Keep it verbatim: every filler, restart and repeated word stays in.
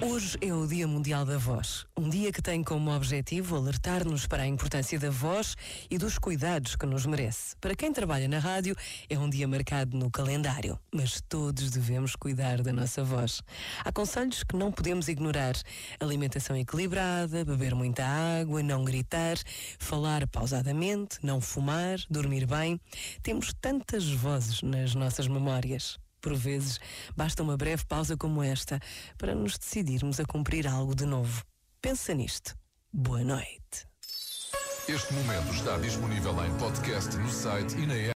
Hoje é o Dia Mundial da Voz, um dia que tem como objetivo alertar-nos para a importância da voz e dos cuidados que nos merece. Para quem trabalha na rádio, é um dia marcado no calendário, mas todos devemos cuidar da nossa voz. Há conselhos que não podemos ignorar: alimentação equilibrada, beber muita água, não gritar, falar pausadamente, não fumar, dormir bem. Temos tantas vozes nas nossas memórias. Por vezes, basta uma breve pausa como esta para nos decidirmos a cumprir algo de novo. Pensa nisto. Boa noite. Este momento está disponível em podcast no site e na app.